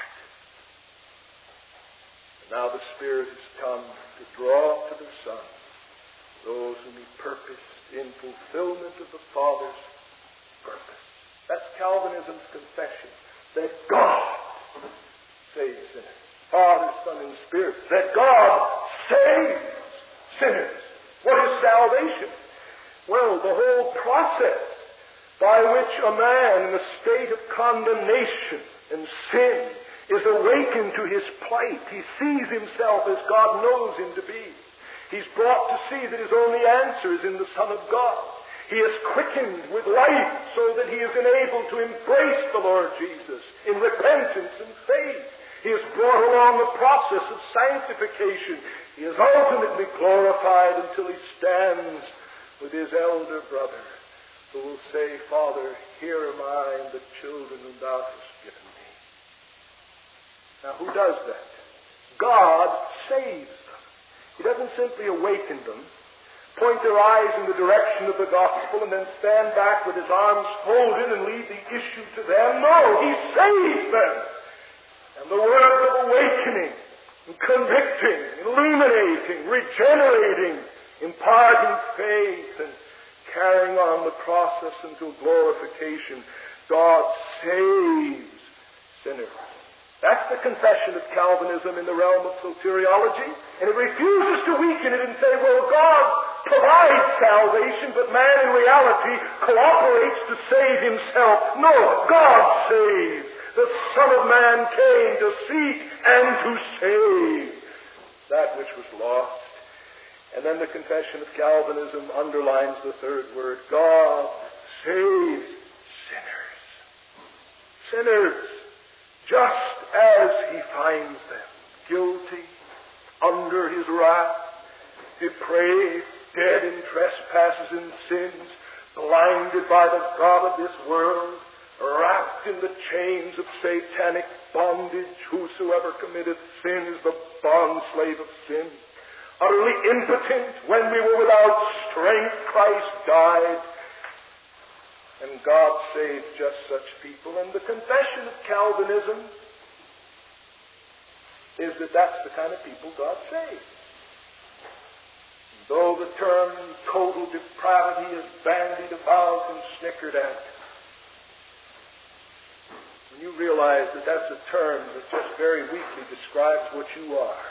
Now the Spirit has come to draw to the Son those whom He purposed in fulfillment of the Father's purpose. That's Calvinism's confession, that God saves sinners. Father, Son, and Spirit. That God saves sinners. What is salvation? Well, the whole process by which a man in a state of condemnation and sin is awakened to his plight. He sees himself as God knows him to be. He's brought to see that his only answer is in the Son of God. He is quickened with life so that he is enabled to embrace the Lord Jesus in repentance and faith. He is brought along the process of sanctification. He is ultimately glorified until he stands with his elder brother, who will say, Father, here am I and the children whom thou hast given me. Now, who does that? God saves them. He doesn't simply awaken them, point their eyes in the direction of the gospel, and then stand back with his arms folded and leave the issue to them. No, he saves them. And the work of awakening, and convicting, illuminating, regenerating, imparting faith, and carrying on the process until glorification, God saves sinners. That's the confession of Calvinism in the realm of soteriology. And it refuses to weaken it and say, well, God provides salvation, but man in reality cooperates to save himself. No, God saves. The Son of Man came to seek and to save that which was lost. And then the confession of Calvinism underlines the third word. God saves sinners. Sinners. Just as he finds them guilty, under his wrath, depraved, dead in trespasses and sins, blinded by the god of this world, wrapped in the chains of satanic bondage, whosoever committeth sin is the bondslave of sin. Utterly impotent, when we were without strength, Christ died. And God saved just such people. And the confession of Calvinism is that that's the kind of people God saves. Though the term total depravity is bandied about and snickered at, when you realize that that's a term that just very weakly describes what you are,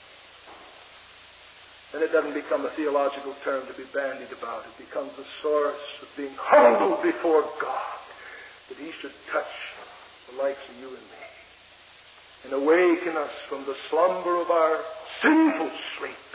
then it doesn't become a theological term to be bandied about. It becomes a source of being humbled before God, that he should touch the likes of you and me and awaken us from the slumber of our sinful sleep.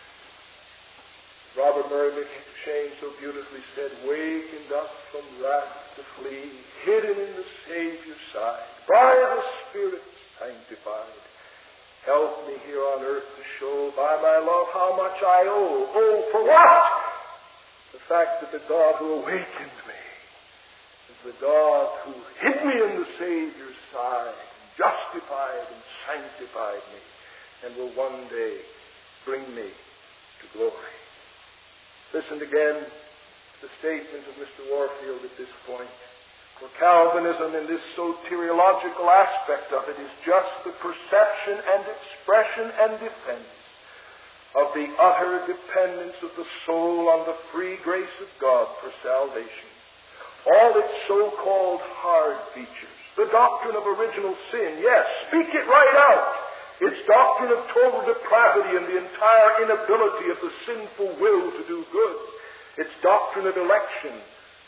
Robert Murray McCheyne so beautifully said, wakened up from wrath to flee, hidden in the Savior's side, by the Spirit sanctified, Help me here on earth to show by my love how much I owe. Oh, for what? The fact that the God who awakened me is the God who hid me in the Savior's side, and justified and sanctified me, and will one day bring me to glory. Listen again to the statement of Mister Warfield at this point. For Calvinism in this soteriological aspect of it is just the perception and expression and defense of the utter dependence of the soul on the free grace of God for salvation. All its so-called hard features, the doctrine of original sin, yes, speak it right out. Its doctrine of total depravity and the entire inability of the sinful will to do good. Its doctrine of election,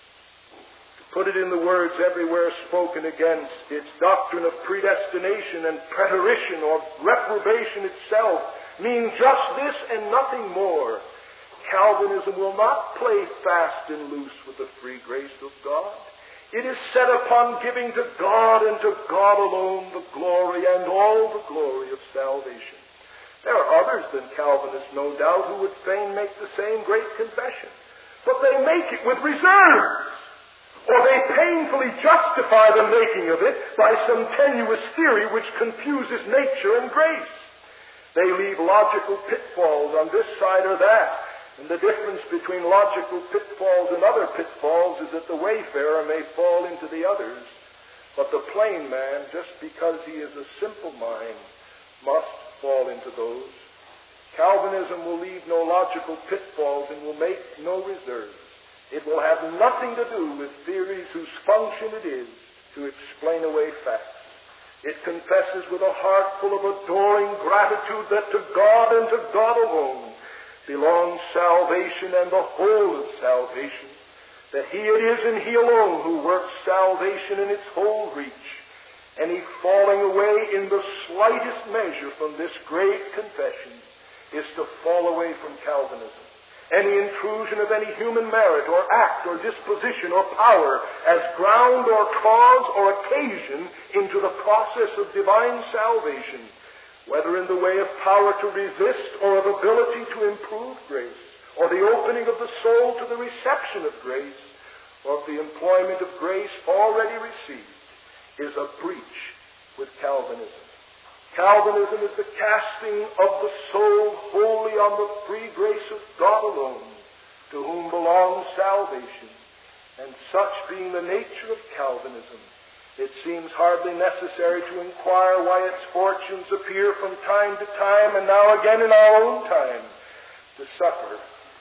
put it in the words everywhere spoken against, its doctrine of predestination and preterition or reprobation itself mean just this and nothing more. Calvinism will not play fast and loose with the free grace of God. It is set upon giving to God and to God alone the glory and all the glory of salvation. There are others than Calvinists, no doubt, who would fain make the same great confession, but they make it with reserves. Or they painfully justify the making of it by some tenuous theory which confuses nature and grace. They leave logical pitfalls on this side or that. And the difference between logical pitfalls and other pitfalls is that the wayfarer may fall into the others. But the plain man, just because he is a simple mind, must fall into those. Calvinism will leave no logical pitfalls and will make no reserves. It will have nothing to do with theories whose function it is to explain away facts. It confesses with a heart full of adoring gratitude that to God and to God alone belongs salvation and the whole of salvation, that He it is and He alone who works salvation in its whole reach. Any falling away in the slightest measure from this great confession is to fall away from Calvinism. Any intrusion of any human merit or act or disposition or power as ground or cause or occasion into the process of divine salvation, whether in the way of power to resist or of ability to improve grace, or the opening of the soul to the reception of grace, or of the employment of grace already received, is a breach with Calvinism. Calvinism is the casting of the soul wholly on the free grace of God alone, to whom belongs salvation. And such being the nature of Calvinism, it seems hardly necessary to inquire why its fortunes appear from time to time, and now again in our own time, to suffer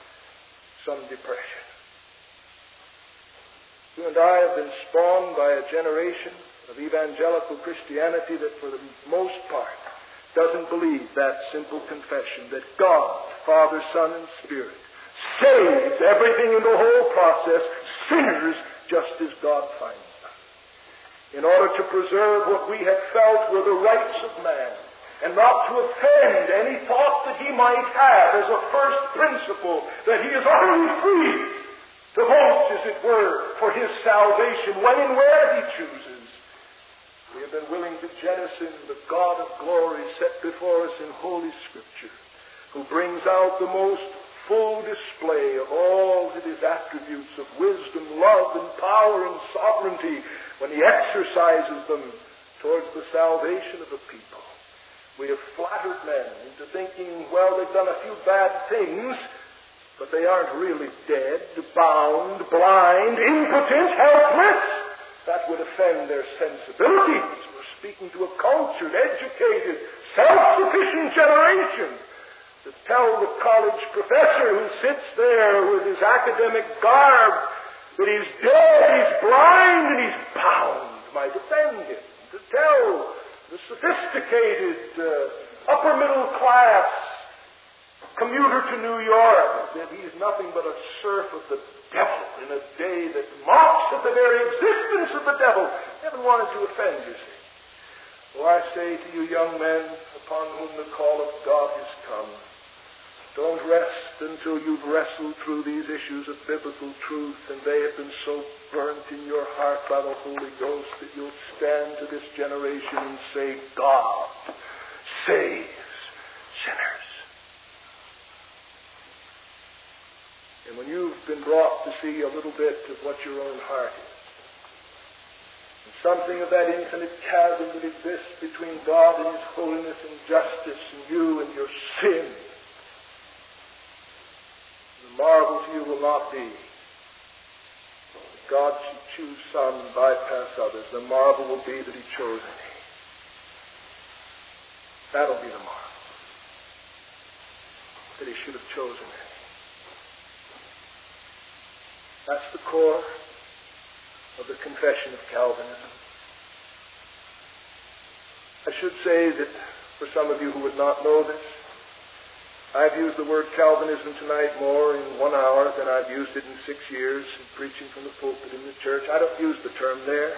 some depression. You and I have been spawned by a generation of evangelical Christianity that for the most part doesn't believe that simple confession that God, Father, Son, and Spirit saves everything in the whole process, sinners just as God finds them. In order to preserve what we had felt were the rights of man, and not to offend any thought that he might have as a first principle, that he is utterly free to vote, as it were, for his salvation when and where he chooses. We have been willing to jettison the God of glory set before us in Holy Scripture, who brings out the most full display of all of his attributes of wisdom, love, and power and sovereignty when he exercises them towards the salvation of a people. We have flattered men into thinking, well, they've done a few bad things, but they aren't really dead, bound, blind, impotent, helpless. That would offend their sensibilities. We're speaking to a cultured, educated, self-sufficient generation. To tell the college professor who sits there with his academic garb that he's dead, he's blind, and he's bound might offend him. To tell the sophisticated, uh, upper-middle class commuter to New York that he's nothing but a serf of the devil in a day that mocks at the very existence of the devil. I haven't wanted to offend you, see. Well, I say to you young men upon whom the call of God has come, don't rest until you've wrestled through these issues of biblical truth and they have been so burnt in your heart by the Holy Ghost that you'll stand to this generation and say, God, saves sinners. And when you've been brought to see a little bit of what your own heart is, and something of that infinite chasm that exists between God and His holiness and justice and you and your sin, the marvel to you will not be that God should choose some and bypass others. The marvel will be that He chose any. That'll be the marvel. That He should have chosen any. That's the core of the confession of Calvinism. I should say that for some of you who would not know this, I've used the word Calvinism tonight more in one hour than I've used it in six years in preaching from the pulpit in the church. I don't use the term there.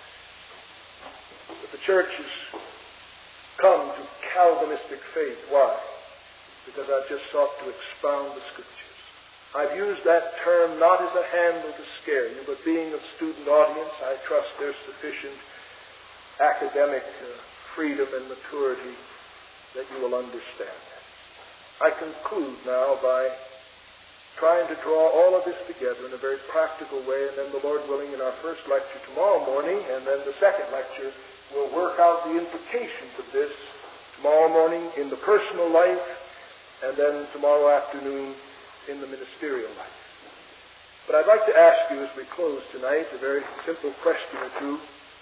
But the church has come to Calvinistic faith. Why? Because I've just sought to expound the Scriptures. I've used that term not as a handle to scare you, but being a student audience, I trust there's sufficient academic uh, freedom and maturity that you will understand. I conclude now by trying to draw all of this together in a very practical way, and then the Lord willing, in our first lecture tomorrow morning, and then the second lecture, we'll work out the implications of this tomorrow morning in the personal life, and then tomorrow afternoon in the ministerial life. But I'd like to ask you as we close tonight a very simple question or two.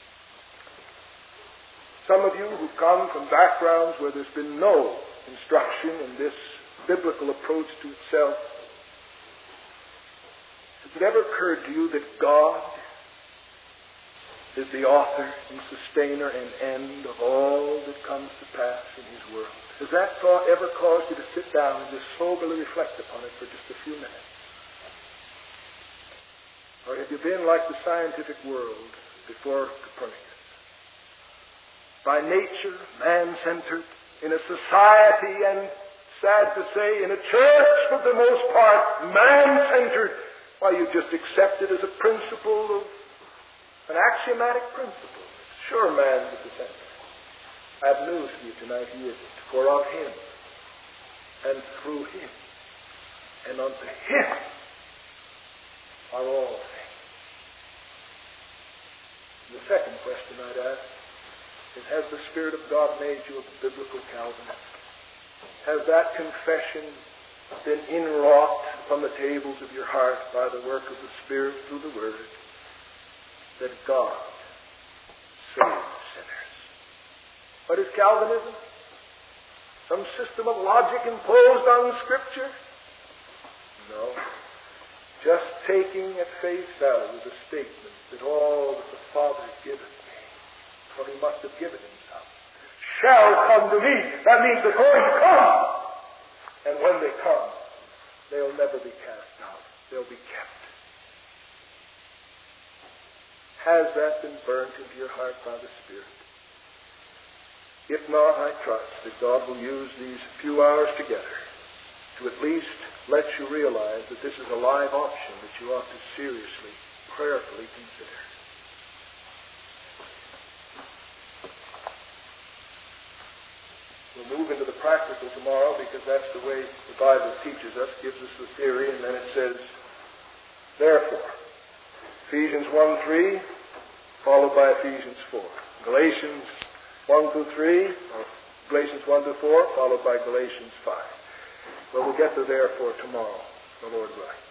Some of you who come from backgrounds where there's been no instruction in this biblical approach to itself, has it ever occurred to you that God is the author and sustainer and end of all that comes to pass in His world? Has that thought ever caused you to sit down and just soberly reflect upon it for just a few minutes? Or have you been like the scientific world before Copernicus? By nature, man-centered, in a society, and sad to say, in a church for the most part, man-centered, why, you just accept it as a principle of an axiomatic principle. Sure, man's at the center. I have news for you tonight. He isn't. For of Him, and through Him, and unto Him are all things. And the second question I'd ask is, has the Spirit of God made you a biblical Calvinist? Has that confession been inwrought upon the tables of your heart by the work of the Spirit through the Word, that God saves sinners? What is Calvinism? Some system of logic imposed on Scripture? No. Just taking at face value the statement that all that the Father giveth me, for He must have given Himself, shall come to me. That means they're going to come. And when they come, they'll never be cast out. They'll be kept. Has that been burnt into your heart by the Spirit? If not, I trust that God will use these few hours together to at least let you realize that this is a live option that you ought to seriously, prayerfully consider. We'll move into the practical tomorrow because that's the way the Bible teaches us, gives us the theory, and then it says, therefore, Ephesians one three, followed by Ephesians four. Galatians one through three, or Galatians one to four, followed by Galatians five. Well, we'll get to therefore tomorrow, the Lord willing.